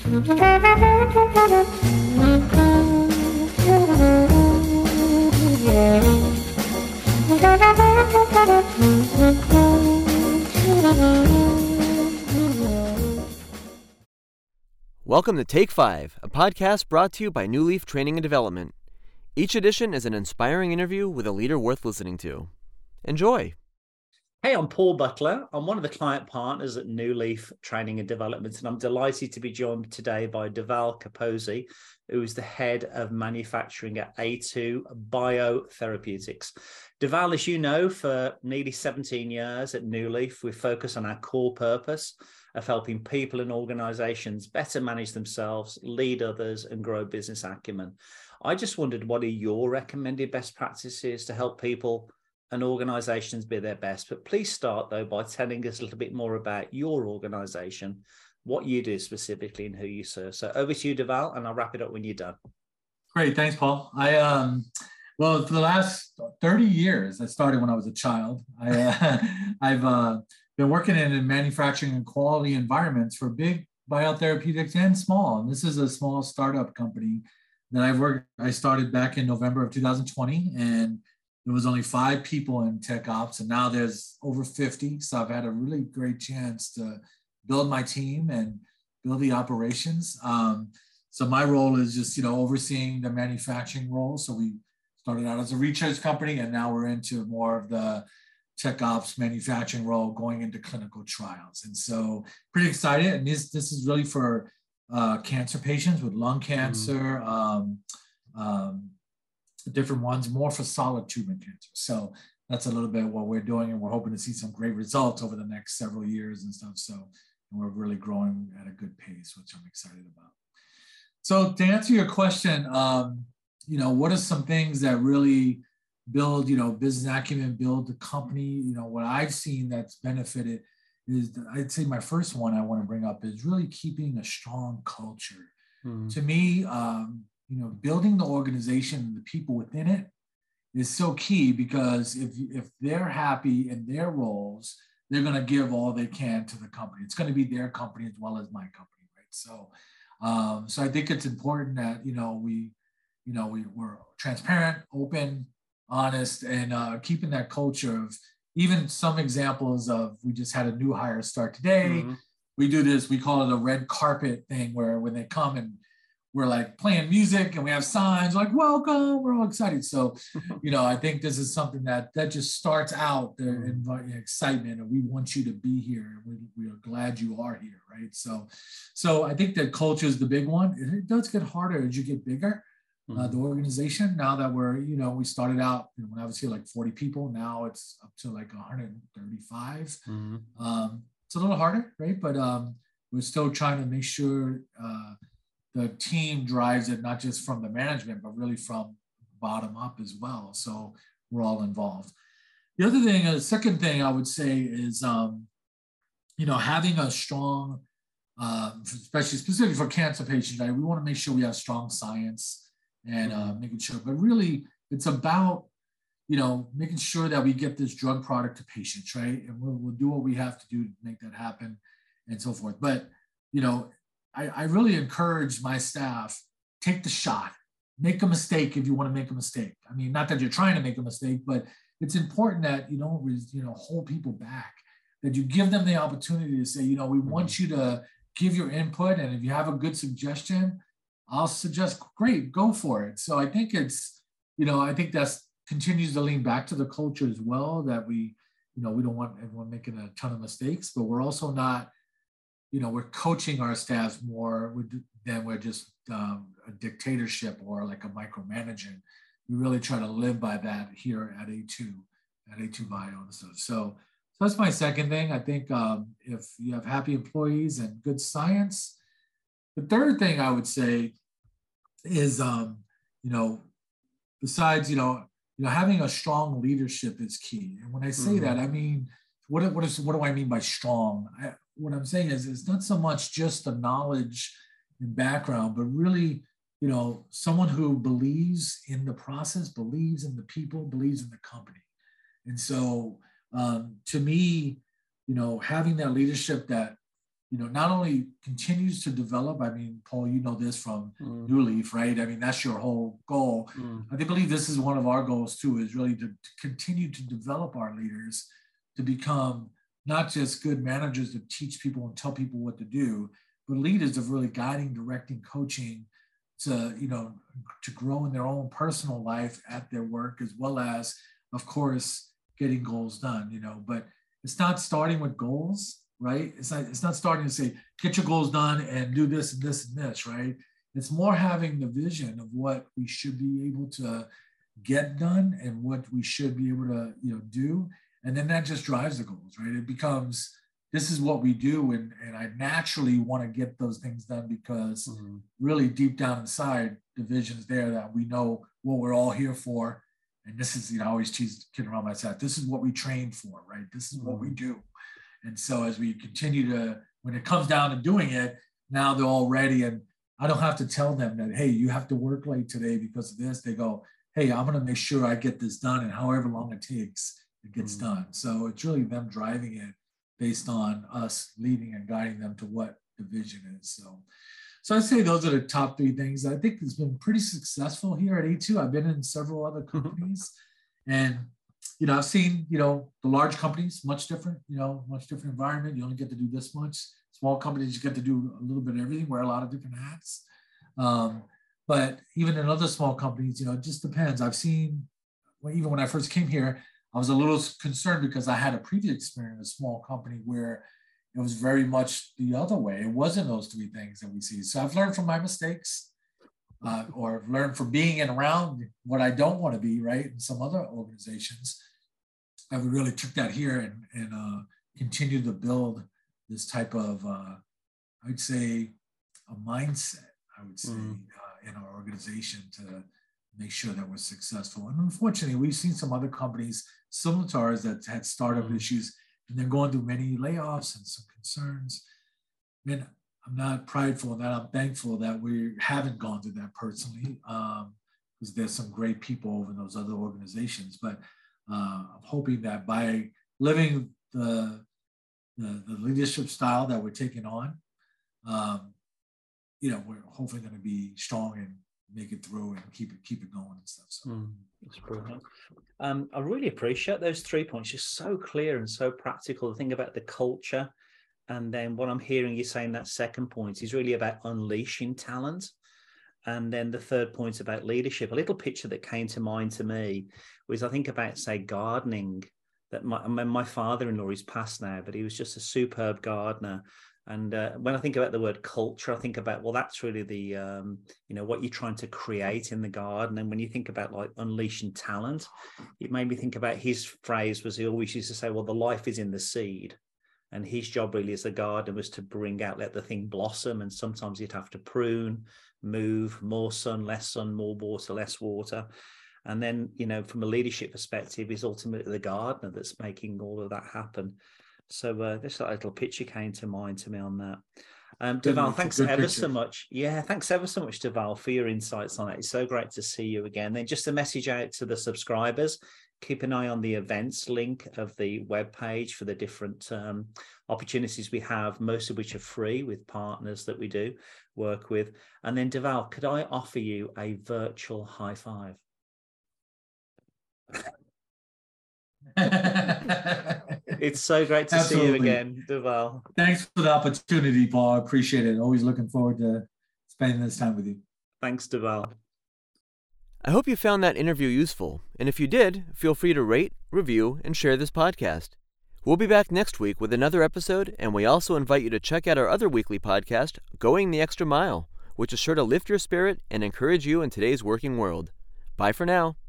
Welcome to Take 5, a podcast brought to you by New Leaf Training and Development. Each edition is an inspiring interview with a leader worth listening to. Enjoy. Hey, I'm Paul Butler. I'm one of the client partners at New Leaf Training and Development, and I'm delighted to be joined today by Deval Kaposi, who is the head of manufacturing at A2 Biotherapeutics. Deval, as you know, for nearly 17 years at New Leaf, we focus on our core purpose of helping people and organizations better manage themselves, lead others, and grow business acumen. I just wondered, what are your recommended best practices to help people and organizations be their best? But please start, though, by telling us a little bit more about your organization, what you do specifically, and who you serve. So over to you, Deval, and I'll wrap it up when you're done. Great. Thanks, Paul. Well, for the last 30 years, I started when I was a child. I've been working in manufacturing and quality environments for big biotherapeutics and small. And this is a small startup company that I started back in November of 2020, and there was only 5 people in tech ops, and now there's over 50. So I've had a really great chance to build my team and build the operations. So my role is just, overseeing the manufacturing role. So we started out as a research company, and now we're into more of the tech ops manufacturing role, going into clinical trials. And so pretty excited. And this is really for cancer patients with lung cancer, different ones, more for solid tumor cancer. So that's a little bit what we're doing, and we're hoping to see some great results over the next several years and stuff. So we're really growing at a good pace, which I'm excited about. So to answer your question, what are some things that really build, business acumen, build the company? What I've seen that's benefited is, I'd say my first one I want to bring up is really keeping a strong culture. To me, building the organization and the people within it is so key, because if they're happy in their roles, they're going to give all they can to the company. It's going to be their company as well as my company, right? So I think it's important that, we're transparent, open, honest, and keeping that culture of, even some examples of, we just had a new hire start today. We do this, we call it a red carpet thing, where when they come and we're like playing music and we have signs like welcome, we're all excited. So, I think this is something that just starts out the excitement, and we want you to be here. We are glad you are here, right? So I think that culture is the big one. It does get harder as you get bigger. The organization, now that we started out, when I was here, like 40 people, now it's up to like 135. It's a little harder, right? But we're still trying to make sure the team drives it, not just from the management, but really from bottom up as well. So we're all involved. The second thing I would say is, having a strong, especially specifically for cancer patients, right? We want to make sure we have strong science and making sure, but really it's about, making sure that we get this drug product to patients, right? And we'll do what we have to do to make that happen and so forth. But, I really encourage my staff, take the shot, make a mistake if you want to make a mistake. I mean, not that you're trying to make a mistake, but it's important that you don't, hold people back, that you give them the opportunity to say, we want you to give your input. And if you have a good suggestion, I'll suggest, great, go for it. So I think it's, I think that's continues to lean back to the culture as well, that we don't want everyone making a ton of mistakes, but we're also not, we're coaching our staffs more than we're just a dictatorship or like a micromanaging. We really try to live by that here at A2 Bio and stuff. So that's my second thing. I think if you have happy employees and good science. The third thing I would say is, besides, having a strong leadership is key. And when I say that, I mean, what do I mean by strong? What I'm saying is, it's not so much just the knowledge and background, but really, someone who believes in the process, believes in the people, believes in the company. And so to me, having that leadership that not only continues to develop. I mean, Paul, you know this from New Leaf, right? I mean, that's your whole goal. I believe this is one of our goals too, is really to continue to develop our leaders to become not just good managers to teach people and tell people what to do, but leaders of really guiding, directing, coaching to, to grow in their own personal life at their work, as well as, of course, getting goals done, but it's not starting with goals, right? It's not starting to say, get your goals done and do this and this and this, right? It's more having the vision of what we should be able to get done and what we should be able to, do. And then that just drives the goals, right? It becomes, this is what we do. And I naturally want to get those things done because really deep down inside, the vision's there that we know what we're all here for. And this is, I always kid around myself. This is what we train for, right? This is what we do. And so as we continue to, when it comes down to doing it, now they're all ready. And I don't have to tell them that, hey, you have to work late today because of this. They go, hey, I'm going to make sure I get this done. And however long it takes, it gets done. So it's really them driving it based on us leading and guiding them to what the vision is. So I'd say those are the top three things. I think it's been pretty successful here at A2. I've been in several other companies and, I've seen, the large companies, much different environment. You only get to do this much. Small companies, you get to do a little bit of everything, wear a lot of different hats. But even in other small companies, it just depends. I've seen, even when I first came here, I was a little concerned because I had a previous experience in a small company where it was very much the other way. It wasn't those three things that we see. So I've learned from my mistakes or I've learned from being in around what I don't want to be, right? In some other organizations. I would really took that here and continue to build this type of, I'd say, a mindset, in our organization to make sure that we're successful. And unfortunately, we've seen some other companies similar to ours that had startup issues and they're going through many layoffs and some concerns. And I'm not prideful in that. I'm thankful that we haven't gone through that personally because there's some great people over in those other organizations. But I'm hoping that by living the leadership style that we're taking on, we're hopefully going to be strong and make it through and keep it going and stuff. So that's brilliant. I really appreciate those 3 points. Just so clear and so practical. The thing about the culture, and then what I'm hearing you saying that second point is really about unleashing talent. And then the third point about leadership. A little picture that came to mind to me was I think about, say, gardening. That my father-in-law is passed now, but he was just a superb gardener. And when I think about the word culture, I think about, well, that's really the, what you're trying to create in the garden. And when you think about like unleashing talent, it made me think about his phrase was he always used to say, well, the life is in the seed. And his job really as a gardener was to bring out, let the thing blossom. And sometimes you'd have to prune, move, more sun, more water, less water. And then, from a leadership perspective, is ultimately the gardener that's making all of that happen. So this little picture came to mind to me on that. Deval, thanks ever so much. Yeah, thanks ever so much, Deval, for your insights on it. It's so great to see you again. Then just a message out to the subscribers. Keep an eye on the events link of the webpage for the different opportunities we have, most of which are free with partners that we do work with. And then, Deval, could I offer you a virtual high five? It's so great to see you again, Deval. Thanks for the opportunity, Paul. I appreciate it. Always looking forward to spending this time with you. Thanks, Deval. I hope you found that interview useful, and if you did, feel free to rate, review, and share this podcast. We'll be back next week with another episode, and we also invite you to check out our other weekly podcast, Going the Extra Mile, which is sure to lift your spirit and encourage you in today's working world. Bye for now.